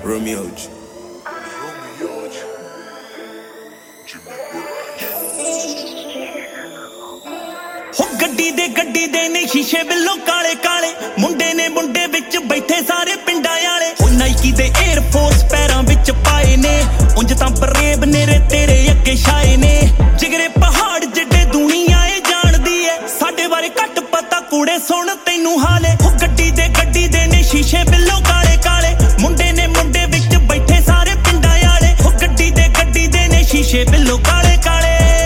Romeo हो गड्डी दे ने शीशे बिल्लो काले काले मुंडे ने मुंडे विच बैठे सारे पिंडां वाले हो नाइकी दे एयर फोर्स पैरां विच पाए ने उंज तां बरेब नेरे तेरे अगे छाए ने जिगरे पहाड़ जिड्डे दुनिया ए जानदी ऐ साडे बारे घट पता कूड़े सुन तैनू हाले हो गड्डी दे ने शीशे बिल्लो काले काले मुंडे ने मुंडे विच बैठे सारे पिंडां वाले हो गड्डी दे ने शीशे बिल्लो काले काले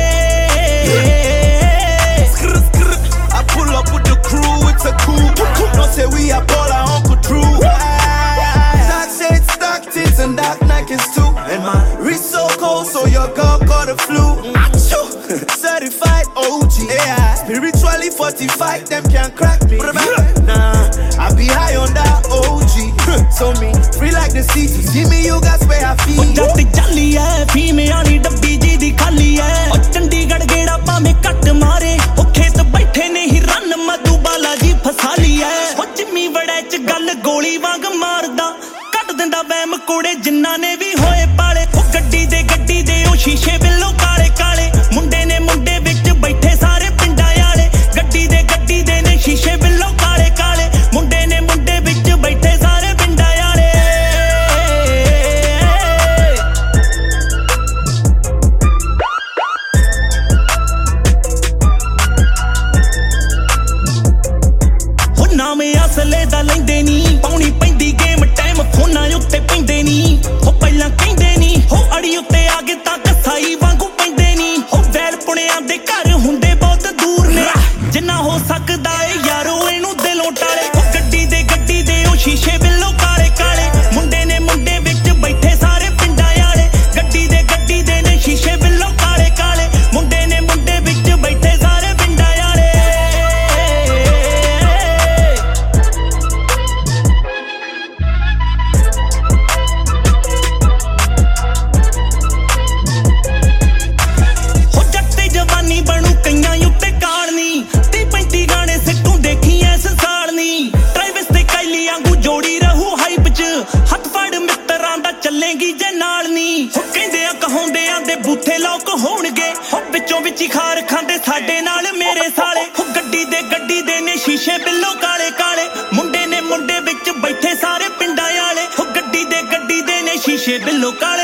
Don't say we are ball our Uncle Drew. Dark shades, dark tints and dark Nikes too. And my wrist so cold so your girl caught the flu. Certified OG, yeah. Spiritually fortified, them can't crack me. Nah, I be high on that OG. So me, free like the sea. See me, you got where I feel. जट चली है फीमे वाली डब्बी जी दी खाली है और चंडीगढ़ गेड़ा भावें cut मारे ओ खेत बैठे ने ही रन मधुबाला जी फसा ली है ओ जिम्मी वड़े च गल गोली वांग मारदा कट दिंदा वैम कोड़े जिन्ना ने भी होए पाले ओ गड्डी दे ओ शीशे बिल्लो काले काले मुंडे ने मुंडे विच बैठे सारे पिंडां वाले गड्डी दे ने शीशे बिल्लो काले काले मुंडे ने मुंडे विच बैठे सारे पिंडां वाले हो नाम असले दा लैंदे नी पाउणी पैंदी गेम टाइम फोनां उत्ते पैंदे नी हो पहिलां कहंदे नी हो अड़ी उत्ते आ गए तां कसाई वांगू पैंदे नी हो वैल पुणियां दे घर हुंदे बहुत दूर ने जिन्ना हो सकदा ए यारो इहनू दिलों टाले हो गड्डी दे ओ शीशे बिल्लो काले काले मुंडे ने मुंडे विच बैठे सारे पिंडां वाले गड्डी दे ने शीशे बिल्लो काले काले मुंडे ने मुंडे विच बैठे सारे पिंडां वाले हो जट्टे जवानी बनू कईयां उत्ते कालनी 30-35 गाने सिੱਟੂ देखी ऐस सालनी ट्राइविस ते काइली वांगू जोड़ी रहू हाइप च हथ फड़ मित्तरां दा ਚੱਲੇਗੀ ਜੇ ਨਾਲ ਨਹੀਂ ਹੋ ਕਹਿੰਦੇ ਆ ਕਹਾਉਂਦੇ ਆ ਦੇ ਬੂਥੇ ਲੋਕ ਹੋਣਗੇ ਹੋ ਵਿੱਚੋਂ ਵਿੱਚ ਹੀ ਖਾਰ ਖਾਂਦੇ ਸਾਡੇ ਨਾਲ ਮੇਰੇ ਸਾਲੇ ਹੋ ਗੱਡੀ ਦੇ ਨੇ ਸ਼ੀਸ਼ੇ ਬਿੱਲੋ ਕਾਲੇ ਕਾਲੇ ਮੁੰਡੇ ਨੇ ਮੁੰਡੇ ਵਿੱਚ ਬੈਠੇ ਸਾਰੇ ਪਿੰਡਾਂ ਵਾਲੇ ਹੋ ਗੱਡੀ ਦੇ ਨੇ ਸ਼ੀਸ਼ੇ ਬਿੱਲੋ ਕਾਲੇ